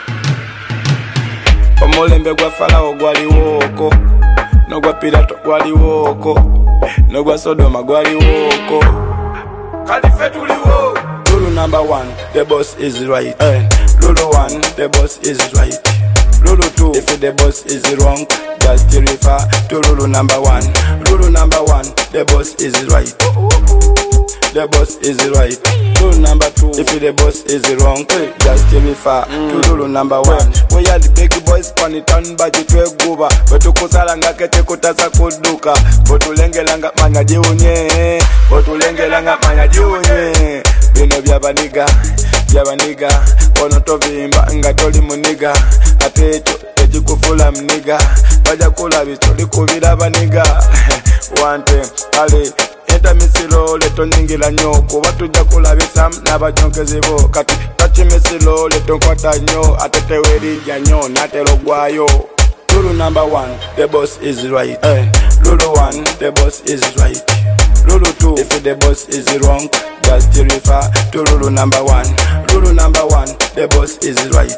Omulembe gwa Falawo gwaliwooko, n'ogwa Pilato gwaliwooko, n'ogwa Sodoma gwaliwooko, kati ffe tuliwo. Rule number 1, the boss is right. Rule 1, the boss is right. Rule 2, if the boss is wrong, just refer to rule number 1. Rule number 1, the boss is right. The boss is right. Rule number 2, if the boss is wrong, just refer to rule number 1. We are the big boys panitan baji tweguba, betukusalanga kete kutasa kuduka, botulengelanga manya jiunye, botulengelanga manya jiunye. Bino byabaniga, byabaniga, ono tovimba nga toli muniga, ate ekyo ekikufula mniga, baja kulabi toli kubira baniga. Wante kale entamisiro leto nyingira nnyo kuba tujja kulabisa n'abajonkezi bo, kati takimisiro leto nkwata nnyo ate tewerijja nnyo natera ogwayo. Rule number 1, the boss is right. Rule 1, the boss is right. Rule 2, if the boss is wrong, just refer to rule number 1. Rule number 1, the boss is right.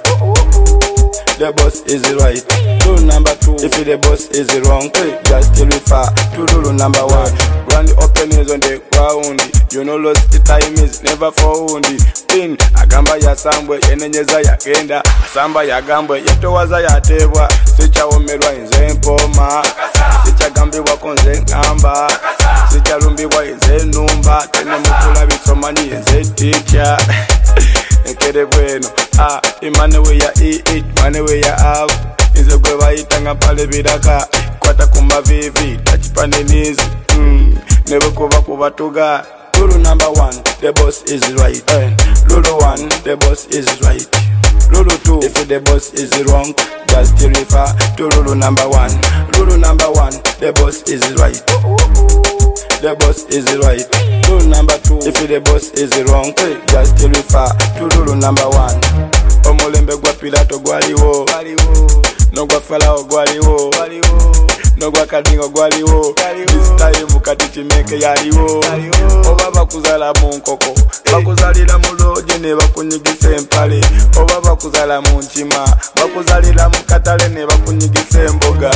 The boss is right. Rule number 2, if the boss is wrong, just refer to rule number 1. Run the openings on the ground, you know lost the time is never found. In agamba ya sambwe yenenyeza yakenda, asamba yagambwe yetowaza yatebwa, sichawomerwa inze mpoma, sichagambibwa konze ngamba, sichalumbibwa inze numba, tene mukula bisomanyi inze teacher. Nkere bweno, imane we ya eat, mane we ya have, inze gwe bayitanga pale bidaka, kwata kumavivi, tachipane nizi, never kuba kuba tuga. Rule number 1, the boss is right. Rule 1, the boss is right. Rule 2, if the boss is wrong, just refer to rule number 1. Rule number 1, the boss is right. The boss is right. Rule number 2, if the boss is wrong, just refer to rule number 1. Omulembe gwa Pilato gwaliwo, n'ogwa Falawo gwaliwo, n'ogwa Kadingo gwaliwo, this time kati Kimeke yaliwo. Oba bakuzala mu nkoko, bakuzalira mu looje ne bakunyigisa empale, oba bakuzala mu nkima, bakuzalira mu katale ne bakunyigisa emboga.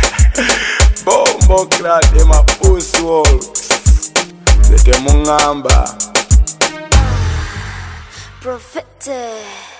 Bombo clad ema pussy wall, zete mungamba. Prophet.